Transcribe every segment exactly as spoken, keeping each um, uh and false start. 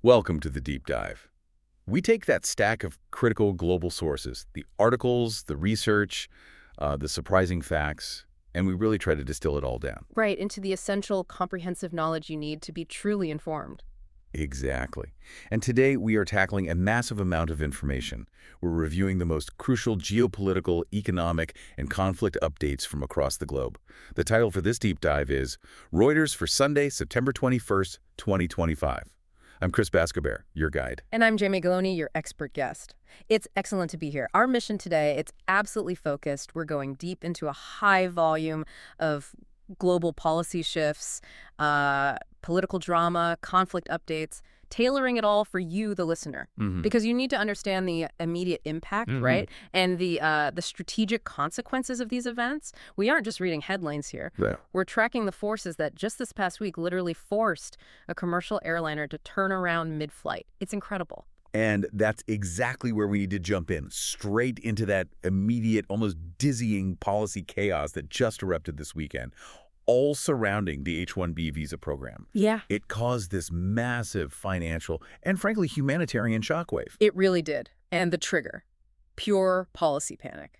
Welcome to the Deep Dive. We take that stack of critical global sources, the articles, the research, uh, the surprising facts, and we really try to distill it all down. Right, into the essential, comprehensive knowledge you need to be truly informed. Exactly. And today we are tackling a massive amount of information. We're reviewing the most crucial geopolitical, economic, and conflict updates from across the globe. The title for this deep dive is Reuters for Sunday, September twenty-first, twenty twenty-five. I'm Chris Bascobert, your guide. And I'm Jamie Galoni, your expert guest. It's excellent to be here. Our mission today, it's absolutely focused. We're going deep into a high volume of global policy shifts, uh, political drama, conflict updates, tailoring it all for you, the listener. Mm-hmm. Because you need to understand the immediate impact, Mm-hmm. right? And the uh, the strategic consequences of these events. We aren't just reading headlines here. Yeah. We're tracking the forces that just this past week literally forced a commercial airliner to turn around mid-flight. It's incredible. And that's exactly where we need to jump in, straight into that immediate, almost dizzying policy chaos that just erupted this weekend, all surrounding the H one B visa program. Yeah. It caused this massive financial and, frankly, humanitarian shockwave. It really did. And the trigger, pure policy panic.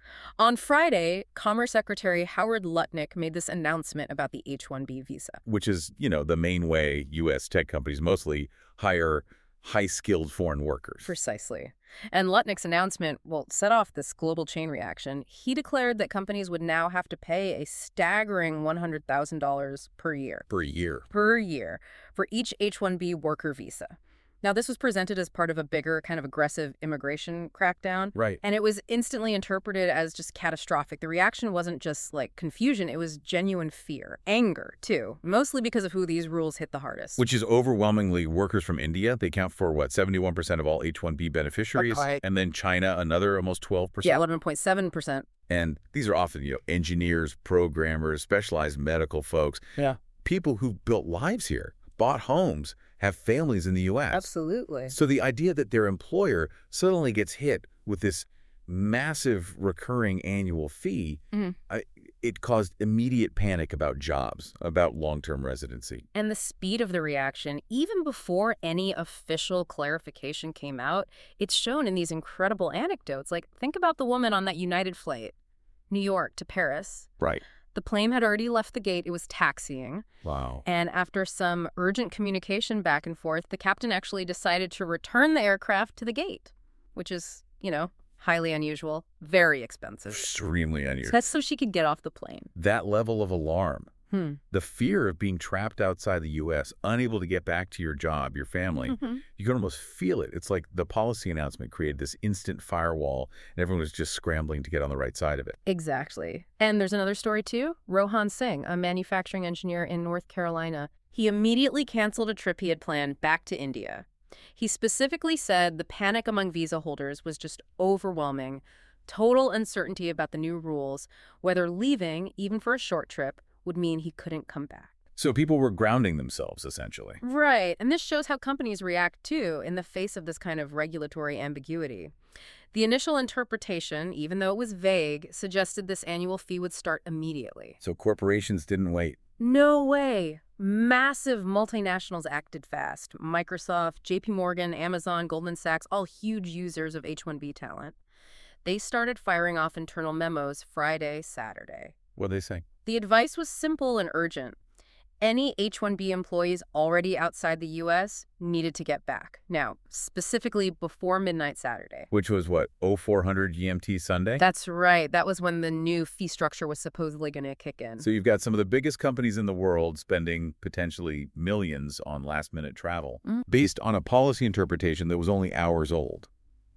On Friday, Commerce Secretary Howard Lutnick made this announcement about the H one B visa. Which is, you know, the main way U S tech companies mostly hire high-skilled foreign workers. Precisely. And Lutnick's announcement, well, set off this global chain reaction. He declared that companies would now have to pay a staggering one hundred thousand dollars per year. Per year. Per year for each H one B worker visa. Now, this was presented as part of a bigger, kind of aggressive immigration crackdown. Right. And it was instantly interpreted as just catastrophic. The reaction wasn't just like confusion, it was genuine fear, anger, too, mostly because of who these rules hit the hardest. Which is overwhelmingly workers from India. They account for, what, seventy-one percent of all H one B beneficiaries? Right. And then China, another almost twelve percent. Yeah, eleven point seven percent. And these are often, you know, engineers, programmers, specialized medical folks. Yeah. People who've built lives here, bought homes, have families in the U S Absolutely. So the idea that their employer suddenly gets hit with this massive recurring annual fee, Mm-hmm. I, it caused immediate panic about jobs, about long-term residency. And the speed of the reaction, even before any official clarification came out, it's shown in these incredible anecdotes. Like, think about the woman on that United flight, New York to Paris. Right. The plane had already left the gate. It was taxiing. Wow. And after some urgent communication back and forth, the captain actually decided to return the aircraft to the gate, which is, you know, highly unusual, very expensive. Extremely unusual. That's so she could get off the plane. That level of alarm, Hmm. the fear of being trapped outside the U S, unable to get back to your job, your family, Mhm. you can almost feel it. It's like the policy announcement created this instant firewall, and everyone was just scrambling to get on the right side of it. Exactly. And there's another story, too. Rohan Singh, a manufacturing engineer in North Carolina, he immediately canceled a trip he had planned back to India. He specifically said the panic among visa holders was just overwhelming, total uncertainty about the new rules, whether leaving, even for a short trip, would mean he couldn't come back. So people were grounding themselves, essentially. Right. And this shows how companies react, too, in the face of this kind of regulatory ambiguity. The initial interpretation, even though it was vague, suggested this annual fee would start immediately. So corporations didn't wait. No way. Massive multinationals acted fast. Microsoft, J P Morgan, Amazon, Goldman Sachs, all huge users of H one B talent. They started firing off internal memos Friday, Saturday. What'd they say? The advice was simple and urgent. Any H one B employees already outside the U S needed to get back. Now, specifically before midnight Saturday. Which was what, oh four hundred G M T Sunday? That's right. That was when the new fee structure was supposedly going to kick in. So you've got some of the biggest companies in the world spending potentially millions on last-minute travel Mm. based on a policy interpretation that was only hours old.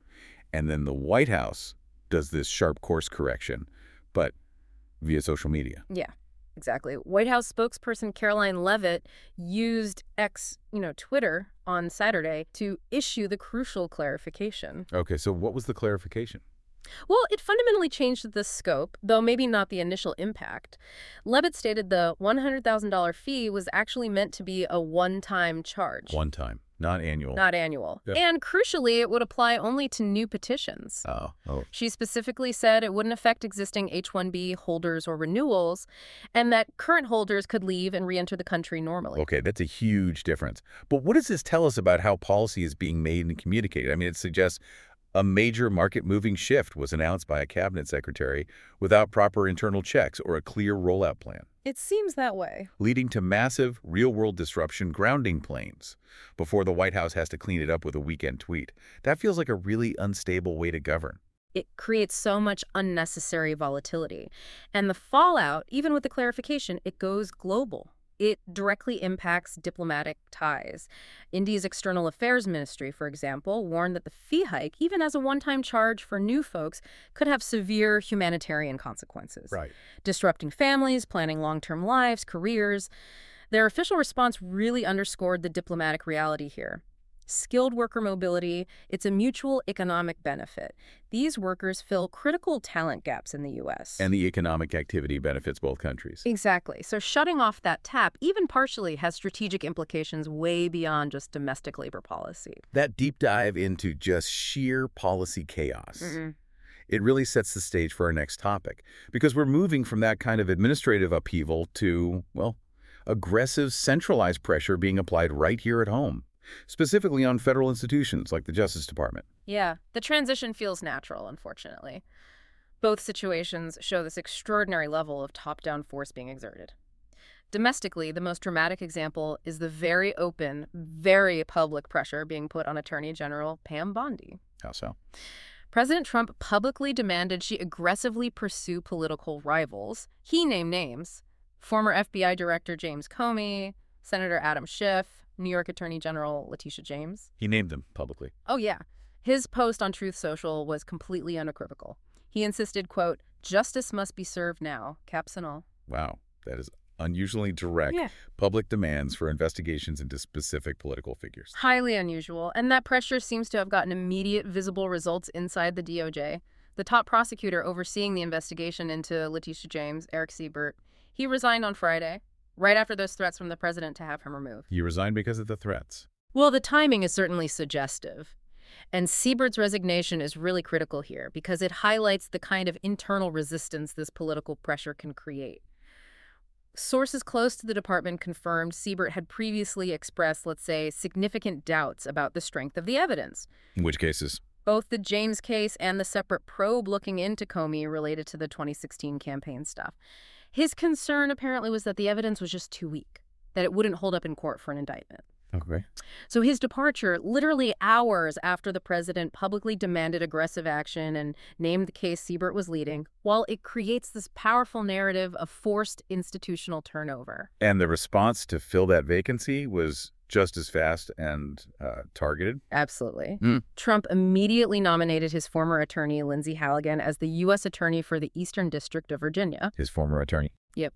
And then the White House does this sharp course correction, but via social media. Yeah, exactly. White House spokesperson Caroline Leavitt used X, you know, Twitter on Saturday to issue the crucial clarification. Okay, so what was the clarification? Well, it fundamentally changed the scope, though maybe not the initial impact. Leavitt stated the one hundred thousand dollars fee was actually meant to be a one-time charge. One time. Not annual. Not annual. Yeah. And crucially, it would apply only to new petitions. Oh. oh. She specifically said it wouldn't affect existing H one B holders or renewals, and that current holders could leave and re-enter the country normally. Okay, that's a huge difference. But what does this tell us about how policy is being made and communicated? I mean, it suggests a major market-moving shift was announced by a cabinet secretary without proper internal checks or a clear rollout plan, It seems that way. leading to massive, real-world disruption grounding planes before the White House has to clean it up with a weekend tweet. That feels like a really unstable way to govern. It creates so much unnecessary volatility. And the fallout, even with the clarification, it goes global. It directly impacts diplomatic ties. India's External Affairs Ministry, for example, warned that the fee hike, even as a one-time charge for new folks, could have severe humanitarian consequences. Right. Disrupting families, planning long-term lives, careers. Their official response really underscored the diplomatic reality here. Skilled worker mobility, it's a mutual economic benefit. These workers fill critical talent gaps in the U S. And the economic activity benefits both countries. Exactly. So shutting off that tap, even partially, has strategic implications way beyond just domestic labor policy. That deep dive into just sheer policy chaos. Mm-mm. It really sets the stage for our next topic, because we're moving from that kind of administrative upheaval to, well, aggressive centralized pressure being applied right here at home, specifically on federal institutions like the Justice Department. Yeah, the transition feels natural, unfortunately. Both situations show this extraordinary level of top-down force being exerted. Domestically, the most dramatic example is the very open, very public pressure being put on Attorney General Pam Bondi. How so? President Trump publicly demanded she aggressively pursue political rivals. He named names: former F B I Director James Comey, Senator Adam Schiff, New York Attorney General Letitia James. He named them publicly. Oh, yeah. His post on Truth Social was completely unequivocal. He insisted, quote, "Justice must be served now, caps and all." Wow, that is unusually direct Yeah. public demands for investigations into specific political figures. Highly unusual, and that pressure seems to have gotten immediate visible results inside the D O J. The top prosecutor overseeing the investigation into Letitia James, Eric Siebert, he resigned on Friday, right after those threats from the president to have him removed. He resigned because of the threats. Well, the timing is certainly suggestive. And Siebert's resignation is really critical here because it highlights the kind of internal resistance this political pressure can create. Sources close to the department confirmed Siebert had previously expressed, let's say, significant doubts about the strength of the evidence. In which cases? Both the James case and the separate probe looking into Comey related to the twenty sixteen campaign stuff. His concern apparently was that the evidence was just too weak, that it wouldn't hold up in court for an indictment. Okay. So his departure, literally hours after the president publicly demanded aggressive action and named the case Siebert was leading, while it creates this powerful narrative of forced institutional turnover. And the response to fill that vacancy was just as fast and uh, targeted? Absolutely. Mm. Trump immediately nominated his former attorney, Lindsey Halligan, as the U S attorney for the Eastern District of Virginia. His former attorney. Yep.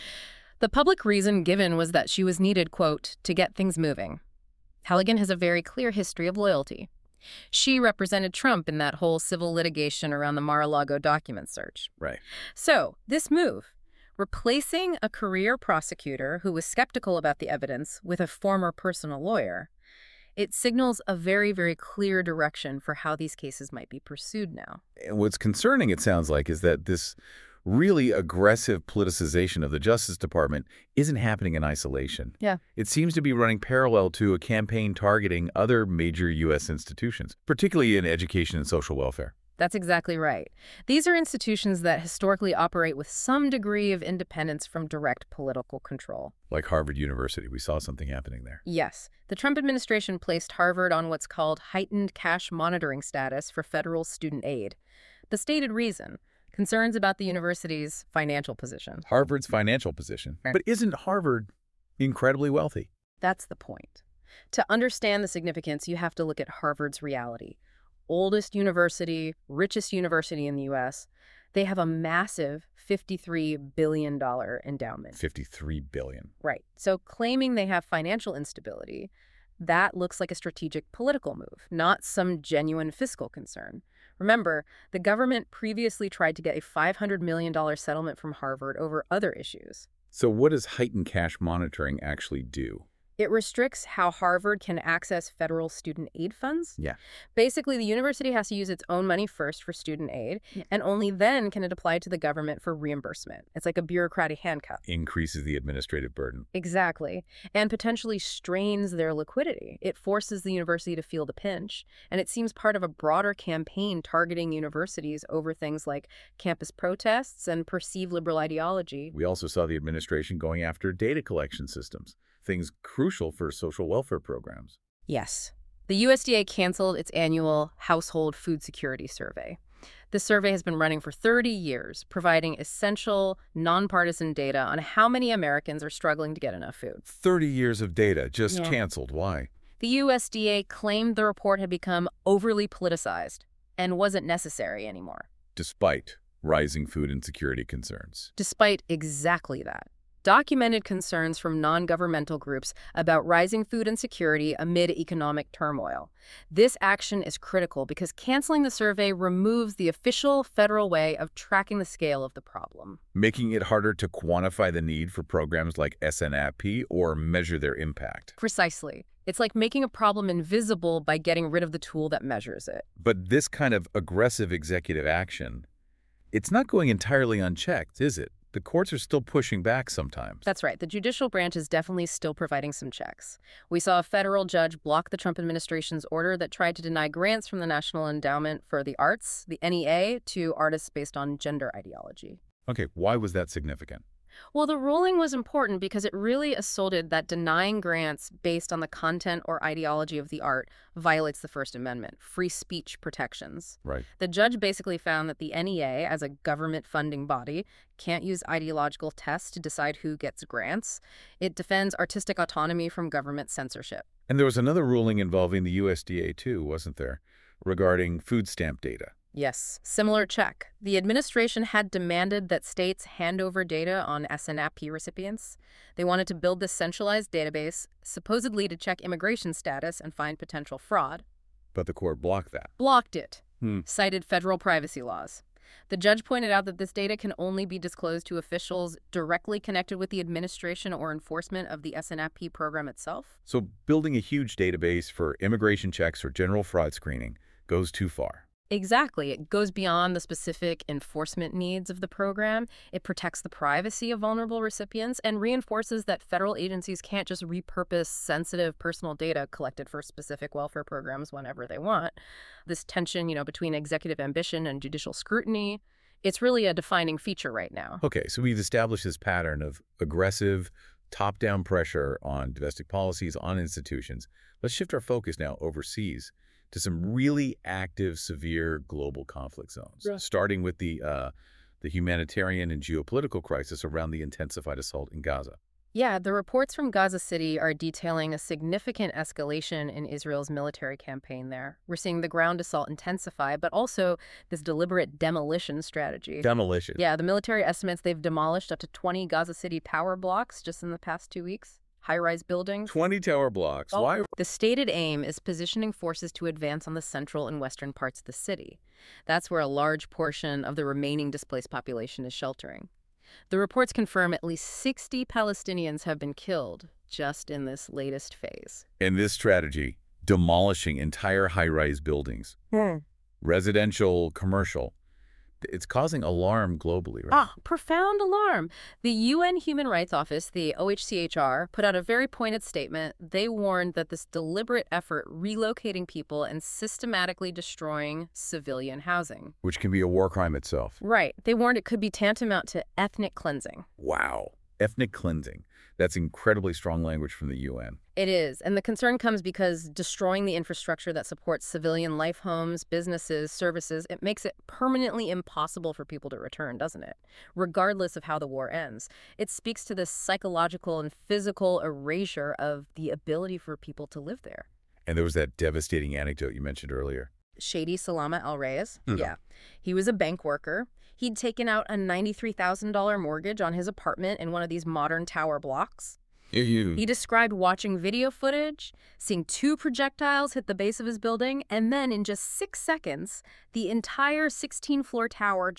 The public reason given was that she was needed, quote, to get things moving. Halligan has a very clear history of loyalty. She represented Trump in that whole civil litigation around the Mar-a-Lago document search. Right. So, this move, replacing a career prosecutor who was skeptical about the evidence with a former personal lawyer, it signals a very, very clear direction for how these cases might be pursued now. And what's concerning, it sounds like, is that this really aggressive politicization of the Justice Department isn't happening in isolation. Yeah. It seems to be running parallel to a campaign targeting other major U S institutions, particularly in education and social welfare. That's exactly right. These are institutions that historically operate with some degree of independence from direct political control. Like Harvard University. We saw something happening there. Yes. The Trump administration placed Harvard on what's called heightened cash monitoring status for federal student aid. The stated reason: concerns about the university's financial position. Harvard's financial position. Right. But isn't Harvard incredibly wealthy? That's the point. To understand the significance, you have to look at Harvard's reality. Oldest university, richest university in the U S, they have a massive fifty-three billion dollars endowment. fifty-three billion dollars. Right. So claiming they have financial instability, that looks like a strategic political move, not some genuine fiscal concern. Remember, the government previously tried to get a five hundred million dollars settlement from Harvard over other issues. So what does heightened cash monitoring actually do? It restricts how Harvard can access federal student aid funds. Yeah. Basically, the university has to use its own money first for student aid, Yeah. and only then can it apply to the government for reimbursement. It's like a bureaucratic handcuff. Increases the administrative burden. Exactly. And potentially strains their liquidity. It forces the university to feel the pinch, and it seems part of a broader campaign targeting universities over things like campus protests and perceived liberal ideology. We also saw the administration going after data collection systems, things crucial for social welfare programs. Yes. The U S D A canceled its annual Household Food Security Survey. This survey has been running for thirty years, providing essential, nonpartisan data on how many Americans are struggling to get enough food. thirty years of data just Yeah. canceled. Why? The U S D A claimed the report had become overly politicized and wasn't necessary anymore, Despite rising food insecurity concerns. despite exactly that. Documented concerns from non-governmental groups about rising food insecurity amid economic turmoil. This action is critical because canceling the survey removes the official federal way of tracking the scale of the problem. Making it harder to quantify the need for programs like S N A P or measure their impact. Precisely. It's like making a problem invisible by getting rid of the tool that measures it. But this kind of aggressive executive action, it's not going entirely unchecked, is it? The courts are still pushing back sometimes. That's right. The judicial branch is definitely still providing some checks. We saw a federal judge block the Trump administration's order that tried to deny grants from the National Endowment for the Arts, the N E A, to artists based on gender ideology. Okay, why was that significant? Well, the ruling was important because it really asserted that denying grants based on the content or ideology of the art violates the First Amendment, free speech protections. Right. The judge basically found that the N E A, as a government funding body, can't use ideological tests to decide who gets grants. It defends artistic autonomy from government censorship. And there was another ruling involving the U S D A too, wasn't there, regarding food stamp data. Yes, similar check. The administration had demanded that states hand over data on S N A P recipients. They wanted to build this centralized database, supposedly to check immigration status and find potential fraud. But the court blocked that. Blocked it. Hmm. Cited federal privacy laws. The judge pointed out that this data can only be disclosed to officials directly connected with the administration or enforcement of the S N A P program itself. So building a huge database for immigration checks or general fraud screening goes too far. Exactly. It goes beyond the specific enforcement needs of the program. It protects the privacy of vulnerable recipients and reinforces that federal agencies can't just repurpose sensitive personal data collected for specific welfare programs whenever they want. This tension, you know, between executive ambition and judicial scrutiny, it's really a defining feature right now. Okay, so we've established this pattern of aggressive, top-down pressure on domestic policies, on institutions. Let's shift our focus now overseas to some really active, severe global conflict zones, Right. starting with the uh, the humanitarian and geopolitical crisis around the intensified assault in Gaza. Yeah, the reports from Gaza City are detailing a significant escalation in Israel's military campaign there. We're seeing the ground assault intensify, but also this deliberate demolition strategy. Demolition. Yeah, the military estimates they've demolished up to twenty Gaza City power blocks just in the past two weeks. High-rise buildings. twenty tower blocks. Why? The stated aim is positioning forces to advance on the central and western parts of the city. That's where a large portion of the remaining displaced population is sheltering. The reports confirm at least sixty Palestinians have been killed just in this latest phase. In this strategy, demolishing entire high-rise buildings, residential, commercial, it's causing alarm globally, right? Ah, profound alarm. The U N Human Rights Office, the O H C H R, put out a very pointed statement. They warned that this deliberate effort relocating people and systematically destroying civilian housing. Which can be a war crime itself. Right. They warned it could be tantamount to ethnic cleansing. Wow. Ethnic cleansing. That's incredibly strong language from the U N. It is. And the concern comes because destroying the infrastructure that supports civilian life homes, businesses, services, it makes it permanently impossible for people to return, doesn't it? Regardless of how the war ends. It speaks to this psychological and physical erasure of the ability for people to live there. And there was that devastating anecdote you mentioned earlier. Shady Salama Al-Reyes. Hmm. Yeah. He was a bank worker. He'd taken out a ninety-three thousand dollars mortgage on his apartment in one of these modern tower blocks. You. He described watching video footage, seeing two projectiles hit the base of his building, and then in just six seconds, the entire sixteen-floor tower just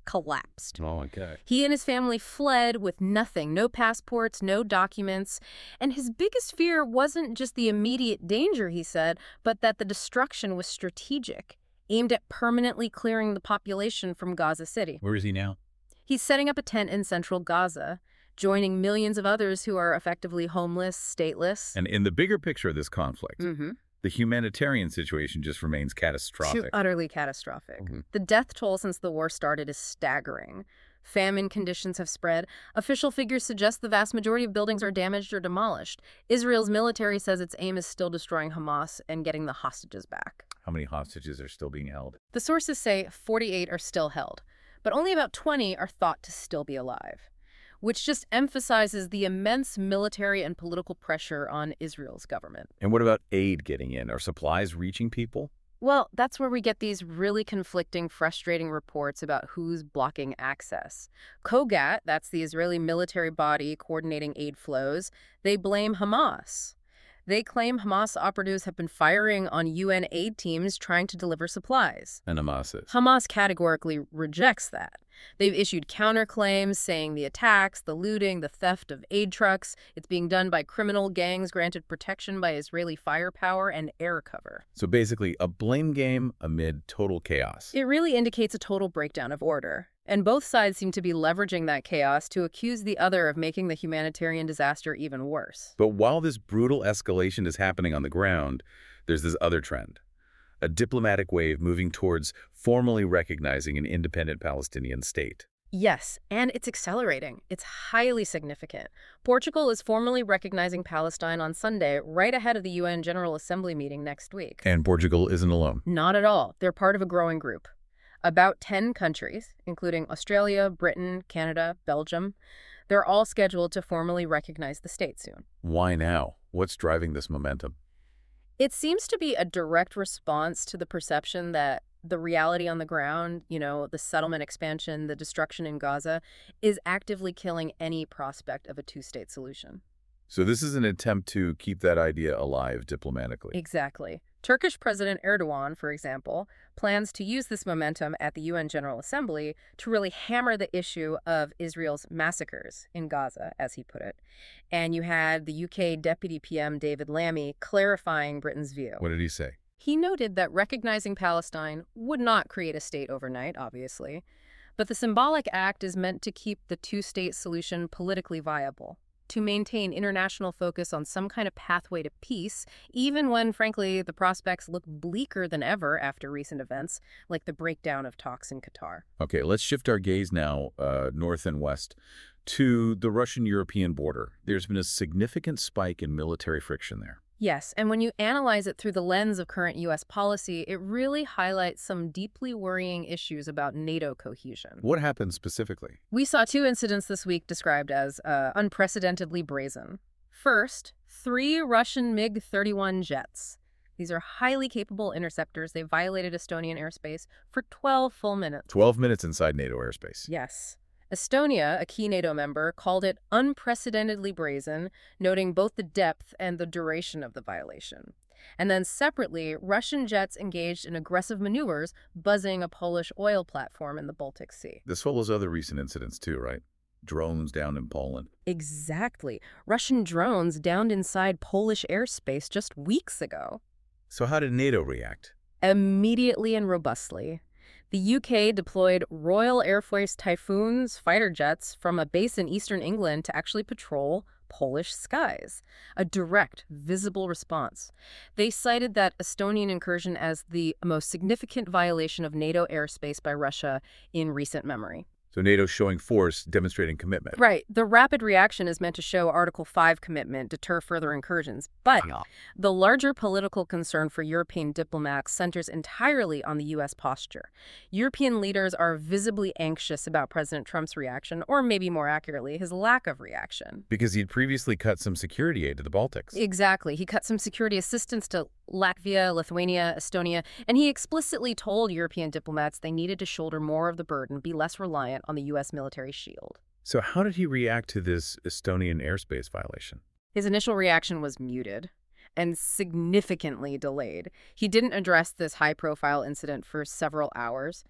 collapsed. Oh, okay. He and his family fled with nothing, no passports, no documents. And his biggest fear wasn't just the immediate danger, he said, but that the destruction was strategic, aimed at permanently clearing the population from Gaza City. Where is he now? He's setting up a tent in central Gaza, joining millions of others who are effectively homeless, stateless. And in the bigger picture of this conflict, Mm-hmm. the humanitarian situation just remains catastrophic. Utterly catastrophic. Mhm. The death toll since the war started is staggering. Famine conditions have spread. Official figures suggest the vast majority of buildings are damaged or demolished. Israel's military says its aim is still destroying Hamas and getting the hostages back. How many hostages are still being held? The sources say forty-eight are still held, but only about twenty are thought to still be alive, which just emphasizes the immense military and political pressure on Israel's government. And what about aid getting in? Are supplies reaching people? Well, that's where we get these really conflicting, frustrating reports about who's blocking access. Kogat, that's the Israeli military body coordinating aid flows, they blame Hamas. They claim Hamas operatives have been firing on U N aid teams trying to deliver supplies. And Hamas is. Hamas categorically rejects that. They've issued counterclaims saying the attacks, the looting, the theft of aid trucks, it's being done by criminal gangs granted protection by Israeli firepower and air cover. So basically, a blame game amid total chaos. It really indicates a total breakdown of order. And both sides seem to be leveraging that chaos to accuse the other of making the humanitarian disaster even worse. But while this brutal escalation is happening on the ground, there's this other trend. A diplomatic wave moving towards formally recognizing an independent Palestinian state. Yes, and it's accelerating. It's highly significant. Portugal is formally recognizing Palestine on Sunday, right ahead of the U N General Assembly meeting next week. And Portugal isn't alone. Not at all. They're part of a growing group. About ten countries, including Australia, Britain, Canada, Belgium, they're all scheduled to formally recognize the state soon. Why now? What's driving this momentum? It seems to be a direct response to the perception that the reality on the ground, you know, the settlement expansion, the destruction in Gaza, is actively killing any prospect of a two-state solution. So this is an attempt to keep that idea alive diplomatically. Exactly. Turkish President Erdogan, for example, plans to use this momentum at the U N General Assembly to really hammer the issue of Israel's massacres in Gaza, as he put it. And you had the U K Deputy P M David Lammy clarifying Britain's view. What did he say? He noted that recognizing Palestine would not create a state overnight, obviously, but the symbolic act is meant to keep the two-state solution politically viable, to maintain international focus on some kind of pathway to peace, even when, frankly, the prospects look bleaker than ever after recent events, like the breakdown of talks in Qatar. Okay, let's shift our gaze now uh, north and west to the Russian-European border. There's been a significant spike in military friction there. Yes, and when you analyze it through the lens of current U S policy, it really highlights some deeply worrying issues about NATO cohesion. What happened specifically? We saw two incidents this week described as uh, unprecedentedly brazen. First, three Russian MiG thirty-one jets. These are highly capable interceptors. They violated Estonian airspace for twelve full minutes. twelve minutes inside NATO airspace. Yes. Estonia, a key NATO member, called it unprecedentedly brazen, noting both the depth and the duration of the violation. And then separately, Russian jets engaged in aggressive maneuvers, buzzing a Polish oil platform in the Baltic Sea. This follows other recent incidents too, right? Drones down in Poland. Exactly. Russian drones downed inside Polish airspace just weeks ago. So how did NATO react? Immediately and robustly. The U K deployed Royal Air Force Typhoons fighter jets from a base in eastern England to actually patrol Polish skies, a direct, visible response. They cited that Estonian incursion as the most significant violation of NATO airspace by Russia in recent memory. So NATO's showing force, demonstrating commitment. Right. The rapid reaction is meant to show Article five commitment, deter further incursions. But the larger political concern for European diplomats centers entirely on the U S posture. European leaders are visibly anxious about President Trump's reaction, or maybe more accurately, his lack of reaction. Because he'd previously cut some security aid to the Baltics. Exactly. He cut some security assistance to Latvia, Lithuania, Estonia, and he explicitly told European diplomats they needed to shoulder more of the burden, be less reliant on the U S military shield. So how did he react to this Estonian airspace violation? His initial reaction was muted and significantly delayed. He didn't address this high-profile incident for several hours.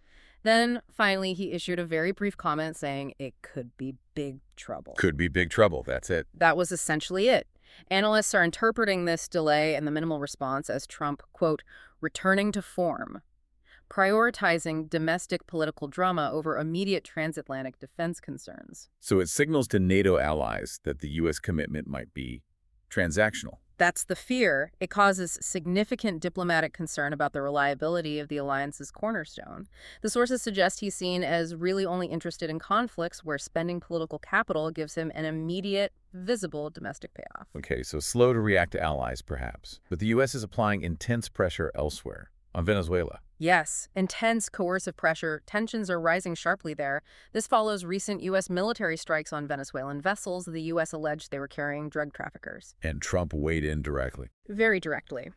Then, finally, he issued a very brief comment saying it could be big trouble. Could be big trouble, that's it. That was essentially it. Analysts are interpreting this delay and the minimal response as Trump, quote, returning to form, prioritizing domestic political drama over immediate transatlantic defense concerns. So it signals to NATO allies that the U S commitment might be transactional. That's the fear. It causes significant diplomatic concern about the reliability of the alliance's cornerstone. The sources suggest he's seen as really only interested in conflicts where spending political capital gives him an immediate, visible domestic payoff. Okay, so slow to react to allies, perhaps. But the U S is applying intense pressure elsewhere, on Venezuela. Yes, intense coercive pressure. Tensions are rising sharply there. This follows recent U S military strikes on Venezuelan vessels the U S alleged they were carrying drug traffickers. And Trump weighed in directly. Very directly.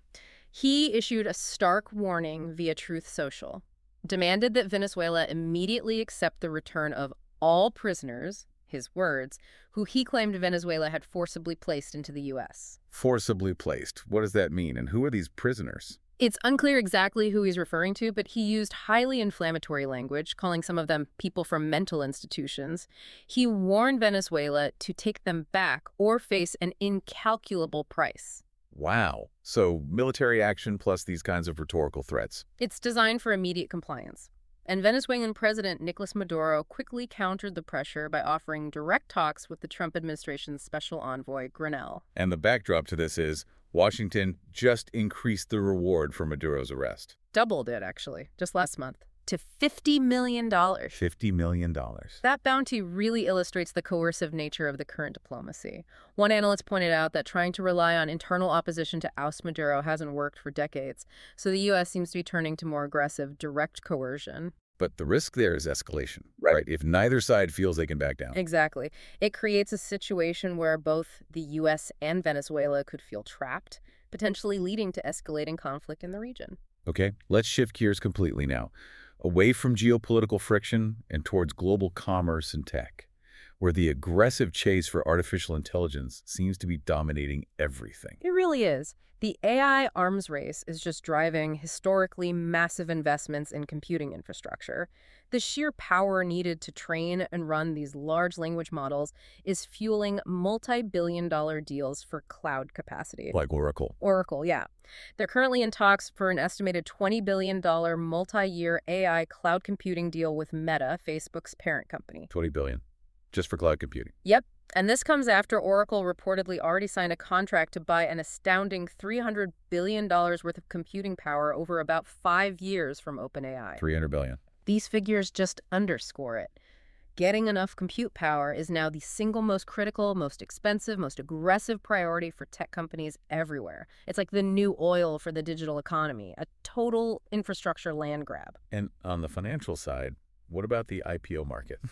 He issued a stark warning via Truth Social, demanded that Venezuela immediately accept the return of all prisoners, his words, who he claimed Venezuela had forcibly placed into the U S. Forcibly placed. What does that mean? And who are these prisoners? It's unclear exactly who he's referring to, but he used highly inflammatory language, calling some of them people from mental institutions. He warned Venezuela to take them back or face an incalculable price. Wow. So military action plus these kinds of rhetorical threats. It's designed for immediate compliance. And Venezuelan President Nicolas Maduro quickly countered the pressure by offering direct talks with the Trump administration's special envoy, Grenell. And the backdrop to this is Washington just increased the reward for Maduro's arrest. Doubled it, actually, just last month, to fifty million dollars. fifty million dollars. That bounty really illustrates the coercive nature of the current diplomacy. One analyst pointed out that trying to rely on internal opposition to oust Maduro hasn't worked for decades, so the U S seems to be turning to more aggressive, direct coercion. But the risk there is escalation, Right. right? If neither side feels they can back down. Exactly. It creates a situation where both the U S and Venezuela could feel trapped, potentially leading to escalating conflict in the region. Okay, let's shift gears completely now, away from geopolitical friction and towards global commerce and tech, where the aggressive chase for artificial intelligence seems to be dominating everything. It really is. The A I arms race is just driving historically massive investments in computing infrastructure. The sheer power needed to train and run these large language models is fueling multi-billion dollar deals for cloud capacity. Like Oracle. Oracle, yeah. They're currently in talks for an estimated twenty billion dollar multi-year A I cloud computing deal with Meta, Facebook's parent company. twenty billion dollars, just for cloud computing. Yep. And this comes after Oracle reportedly already signed a contract to buy an astounding three hundred billion dollars worth of computing power over about five years from OpenAI. three hundred billion dollars. These figures just underscore it. Getting enough compute power is now the single most critical, most expensive, most aggressive priority for tech companies everywhere. It's like the new oil for the digital economy, a total infrastructure land grab. And on the financial side, what about the I P O market?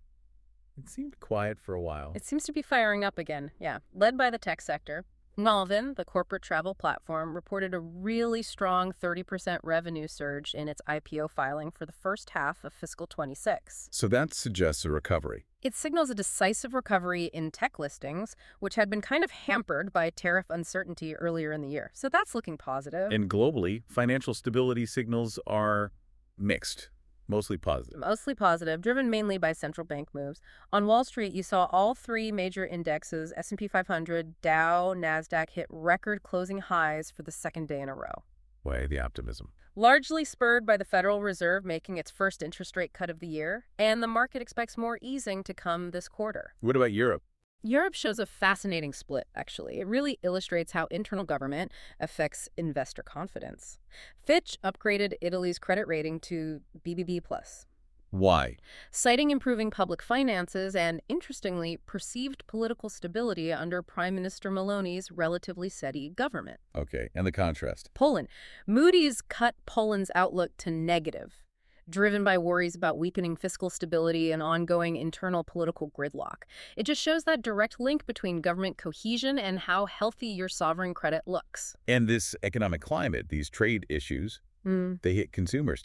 It seemed quiet for a while. It seems to be firing up again, yeah. Led by the tech sector. Malvin, the corporate travel platform, reported a really strong thirty percent revenue surge in its I P O filing for the first half of fiscal twenty-six. So that suggests a recovery. It signals a decisive recovery in tech listings, which had been kind of hampered by tariff uncertainty earlier in the year. So that's looking positive. And globally, financial stability signals are mixed. Mostly positive. Mostly positive, driven mainly by central bank moves. On Wall Street, you saw all three major indexes, S and P five hundred, Dow, NASDAQ, hit record closing highs for the second day in a row. Way the optimism. Largely spurred by the Federal Reserve making its first interest rate cut of the year, and the market expects more easing to come this quarter. What about Europe? Europe shows a fascinating split, actually. It really illustrates how internal government affects investor confidence. Fitch upgraded Italy's credit rating to B B B plus. Why? Citing improving public finances and, interestingly, perceived political stability under Prime Minister Meloni's relatively steady government. Okay, and the contrast. Poland. Moody's cut Poland's outlook to negative, driven by worries about weakening fiscal stability and ongoing internal political gridlock. It just shows that direct link between government cohesion and how healthy your sovereign credit looks. And this economic climate, these trade issues, Mm. they hit consumers too.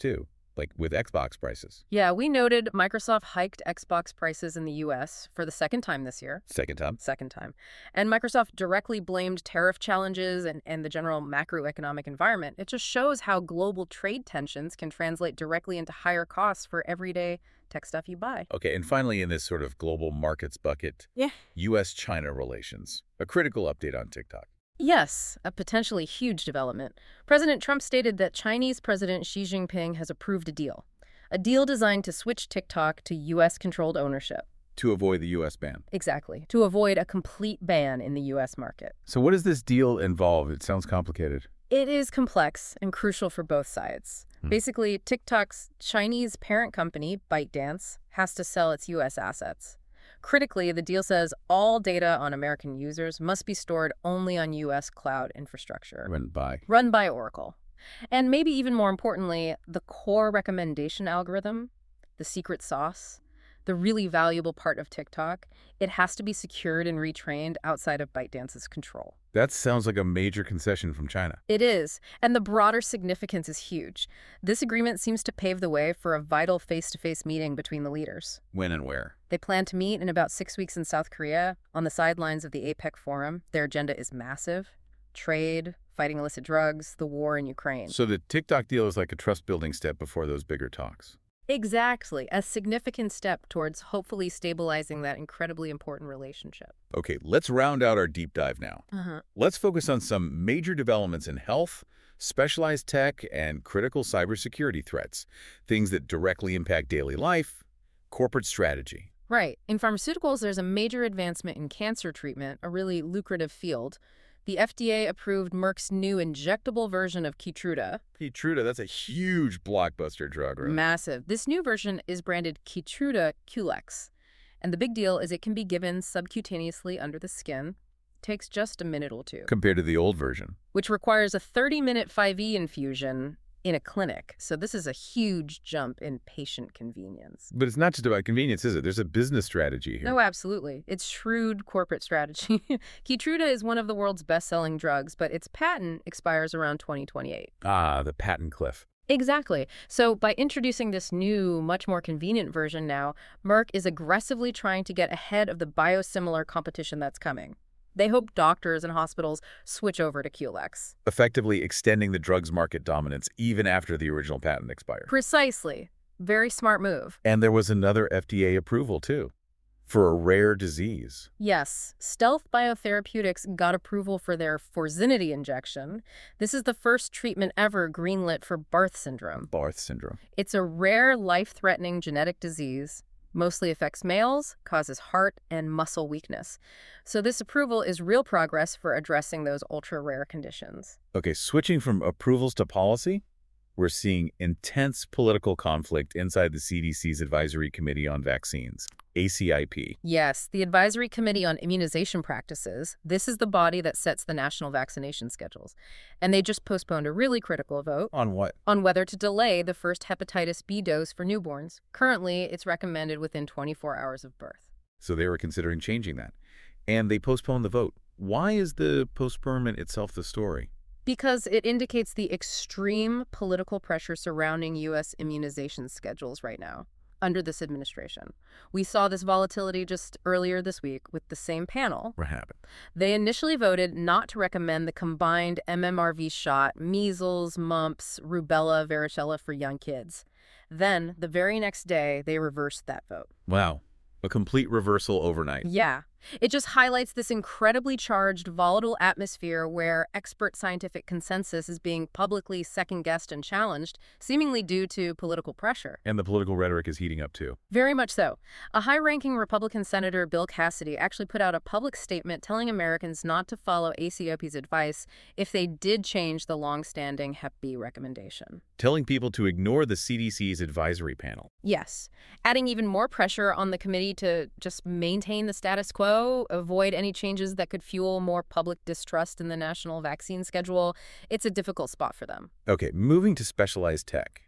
like with Xbox prices. Yeah, we noted Microsoft hiked Xbox prices in the U S for the second time this year. Second time. Second time. And Microsoft directly blamed tariff challenges and, and the general macroeconomic environment. It just shows how global trade tensions can translate directly into higher costs for everyday tech stuff you buy. Okay, and finally in this sort of global markets bucket, Yeah. U S China relations. A critical update on TikTok. Yes, a potentially huge development. President Trump stated that Chinese President Xi Jinping has approved a deal. A deal designed to switch TikTok to U S-controlled ownership. To avoid the U S ban. Exactly. To avoid a complete ban in the U S market. So what does this deal involve? It sounds complicated. It is complex and crucial for both sides. Hmm. Basically, TikTok's Chinese parent company, ByteDance, has to sell its U S assets. Critically, the deal says all data on American users must be stored only on U S cloud infrastructure. Run by. Run by Oracle. And maybe even more importantly, the core recommendation algorithm, the secret sauce, the really valuable part of TikTok, it has to be secured and retrained outside of ByteDance's control. That sounds like a major concession from China. It is, and the broader significance is huge. This agreement seems to pave the way for a vital face-to-face meeting between the leaders. When and where? They plan to meet in about six weeks in South Korea on the sidelines of the APEC Forum. Their agenda is massive. Trade, fighting illicit drugs, the war in Ukraine. So the TikTok deal is like a trust-building step before those bigger talks. Exactly, a significant step towards hopefully stabilizing that incredibly important relationship. Okay, let's round out our deep dive now. Uh-huh. Let's focus on some major developments in health, specialized tech, and critical cybersecurity threats, things that directly impact daily life, corporate strategy. Right. In pharmaceuticals, there's a major advancement in cancer treatment, a really lucrative field. The F D A approved Merck's new injectable version of Keytruda. Keytruda, that's a huge blockbuster drug, right? Massive. This new version is branded Keytruda Qlex. And the big deal is it can be given subcutaneously under the skin. Takes just a minute or two. Compared to the old version. Which requires a thirty-minute five E infusion in a clinic. So this is a huge jump in patient convenience. But it's not just about convenience, is it? There's a business strategy here. No, absolutely. It's shrewd corporate strategy. Keytruda is one of the world's best-selling drugs, but its patent expires around twenty twenty-eight. Ah, the patent cliff. Exactly. So by introducing this new, much more convenient version now, Merck is aggressively trying to get ahead of the biosimilar competition that's coming. They hope doctors and hospitals switch over to Qlex. Effectively extending the drug's market dominance even after the original patent expired. Precisely. Very smart move. And there was another F D A approval, too, for a rare disease. Yes. Stealth Biotherapeutics got approval for their Forzinity injection. This is the first treatment ever greenlit for Barth syndrome. Barth syndrome. It's a rare, life-threatening genetic disease. Mostly affects males, causes heart and muscle weakness. So this approval is real progress for addressing those ultra-rare conditions. Okay, switching from approvals to policy, we're seeing intense political conflict inside the C D C's Advisory Committee on Vaccines, A C I P. Yes, the Advisory Committee on Immunization Practices. This is the body that sets the national vaccination schedules. And they just postponed a really critical vote. On what? On whether to delay the first hepatitis B dose for newborns. Currently, it's recommended within twenty-four hours of birth. So they were considering changing that. And they postponed the vote. Why is the postponement itself the story? Because it indicates the extreme political pressure surrounding U S immunization schedules right now under this administration. We saw this volatility just earlier this week with the same panel. What happened? They initially voted not to recommend the combined M M R V shot, measles, mumps, rubella, varicella for young kids. Then, the very next day, they reversed that vote. Wow. A complete reversal overnight. Yeah. It just highlights this incredibly charged, volatile atmosphere where expert scientific consensus is being publicly second-guessed and challenged, seemingly due to political pressure. And the political rhetoric is heating up, too. Very much so. A high-ranking Republican Senator, Bill Cassidy, actually put out a public statement telling Americans not to follow A C O P's advice if they did change the long-standing Hep B recommendation. Telling people to ignore the C D C's advisory panel. Yes. Adding even more pressure on the committee to just maintain the status quo, avoid any changes that could fuel more public distrust in the national vaccine schedule. It's a difficult spot for them. Okay, moving to specialized tech.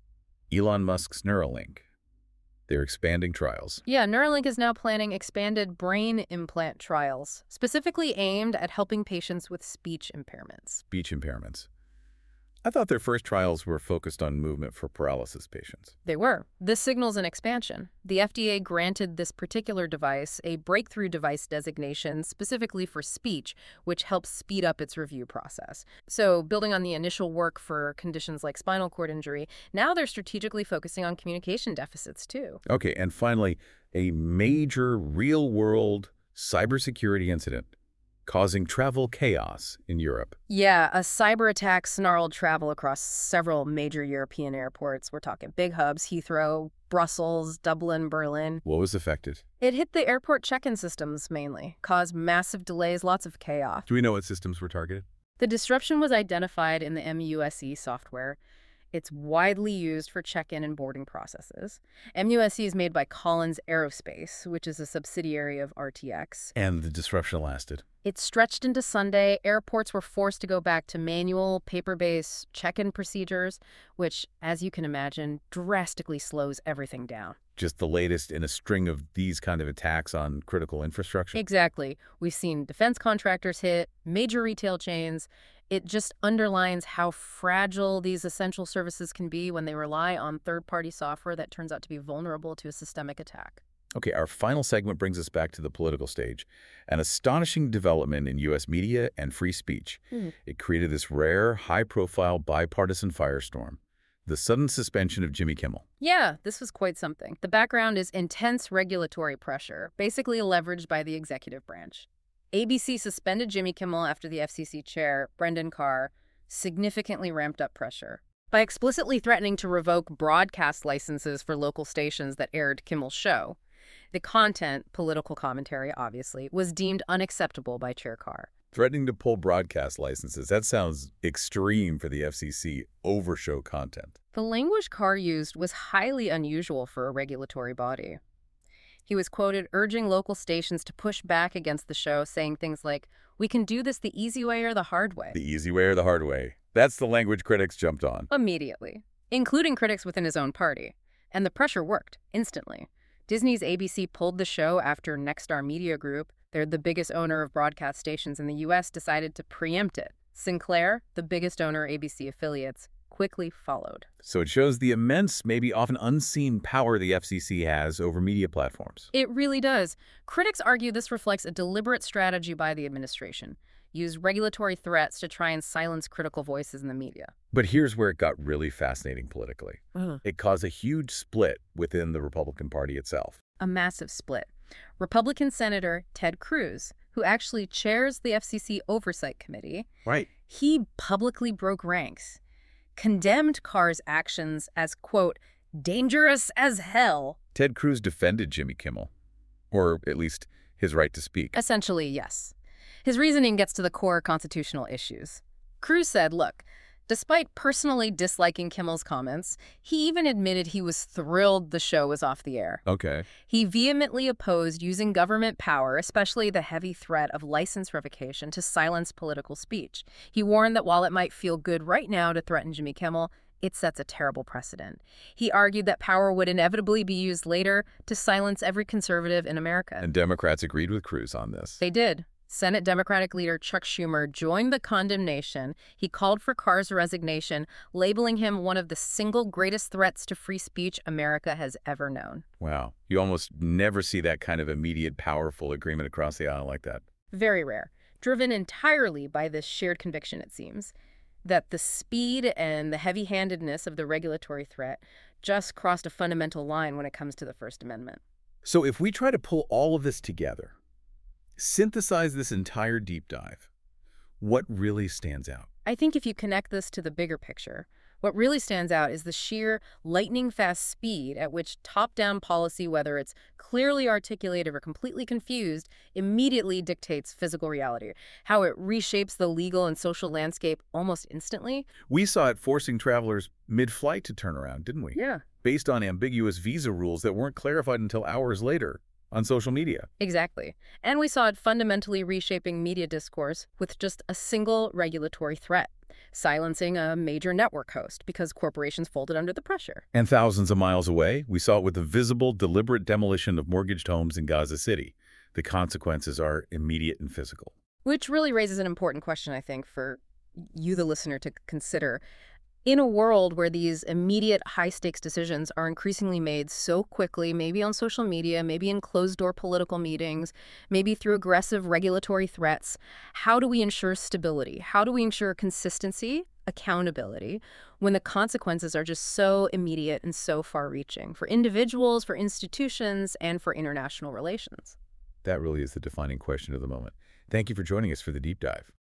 Elon Musk's Neuralink. They're expanding trials. Yeah, Neuralink is now planning expanded brain implant trials, specifically aimed at helping patients with speech impairments. Speech impairments. I thought their first trials were focused on movement for paralysis patients. They were. This signals an expansion. The F D A granted this particular device a breakthrough device designation specifically for speech, which helps speed up its review process. So, building on the initial work for conditions like spinal cord injury, now they're strategically focusing on communication deficits, too. Okay, and finally, a major real-world cybersecurity incident causing travel chaos in Europe. Yeah, a cyber attack snarled travel across several major European airports. We're talking big hubs, Heathrow, Brussels, Dublin, Berlin. What was affected? It hit the airport check-in systems mainly, caused massive delays, lots of chaos. Do we know what systems were targeted? The disruption was identified in the M U S E software. It's widely used for check-in and boarding processes. M U S E is made by Collins Aerospace, which is a subsidiary of R T X. And the disruption lasted. It stretched into Sunday. Airports were forced to go back to manual, paper-based check-in procedures, which, as you can imagine, drastically slows everything down. Just the latest in a string of these kind of attacks on critical infrastructure? Exactly. We've seen defense contractors hit, major retail chains. It just underlines how fragile these essential services can be when they rely on third-party software that turns out to be vulnerable to a systemic attack. Okay, our final segment brings us back to the political stage. An astonishing development in U S media and free speech. Mm. It created this rare, high-profile bipartisan firestorm. The sudden suspension of Jimmy Kimmel. Yeah, this was quite something. The background is intense regulatory pressure, basically leveraged by the executive branch. A B C suspended Jimmy Kimmel after the F C C chair, Brendan Carr, significantly ramped up pressure. By explicitly threatening to revoke broadcast licenses for local stations that aired Kimmel's show, the content, political commentary obviously, was deemed unacceptable by Chair Carr. Threatening to pull broadcast licenses, that sounds extreme for the F C C over show content. The language Carr used was highly unusual for a regulatory body. He was quoted urging local stations to push back against the show, saying things like, "We can do this the easy way or the hard way." The easy way or the hard way. That's the language critics jumped on. Immediately, including critics within his own party. And the pressure worked, instantly. Disney's A B C pulled the show after Nexstar Media Group, they're the biggest owner of broadcast stations in the U S, decided to preempt it. Sinclair, the biggest owner of A B C affiliates, quickly followed. So it shows the immense, maybe often unseen power the F C C has over media platforms. It really does. Critics argue this reflects a deliberate strategy by the administration. Use regulatory threats to try and silence critical voices in the media. But here's where it got really fascinating politically. Uh-huh. It caused a huge split within the Republican Party itself. A massive split. Republican Senator Ted Cruz, who actually chairs the F C C Oversight Committee, Right. he publicly broke ranks, condemned Carr's actions as, quote, dangerous as hell. Ted Cruz defended Jimmy Kimmel, or at least his right to speak. Essentially, yes. His reasoning gets to the core constitutional issues. Cruz said, look, despite personally disliking Kimmel's comments, he even admitted he was thrilled the show was off the air. Okay. He vehemently opposed using government power, especially the heavy threat of license revocation, to silence political speech. He warned that while it might feel good right now to threaten Jimmy Kimmel, it sets a terrible precedent. He argued that power would inevitably be used later to silence every conservative in America. And Democrats agreed with Cruz on this. They did. Senate Democratic leader Chuck Schumer joined the condemnation. He called for Carr's resignation, labeling him one of the single greatest threats to free speech America has ever known. Wow. You almost never see that kind of immediate, powerful agreement across the aisle like that. Very rare. Driven entirely by this shared conviction, it seems, that the speed and the heavy-handedness of the regulatory threat just crossed a fundamental line when it comes to the First Amendment. So if we try to pull all of this together, synthesize this entire deep dive, what really stands out? I think if you connect this to the bigger picture, what really stands out is the sheer lightning-fast speed at which top-down policy, whether it's clearly articulated or completely confused, immediately dictates physical reality, how it reshapes the legal and social landscape almost instantly. We saw it forcing travelers mid-flight to turn around, didn't we? Yeah. Based on ambiguous visa rules that weren't clarified until hours later on social media. Exactly. And we saw it fundamentally reshaping media discourse with just a single regulatory threat, silencing a major network host because corporations folded under the pressure. And thousands of miles away, we saw it with the visible, deliberate demolition of mortgaged homes in Gaza City. The consequences are immediate and physical. Which really raises an important question, I think, for you, the listener, to consider. In a world where these immediate high-stakes decisions are increasingly made so quickly, maybe on social media, maybe in closed-door political meetings, maybe through aggressive regulatory threats, how do we ensure stability? How do we ensure consistency, accountability, when the consequences are just so immediate and so far-reaching for individuals, for institutions, and for international relations? That really is the defining question of the moment. Thank you for joining us for the deep dive.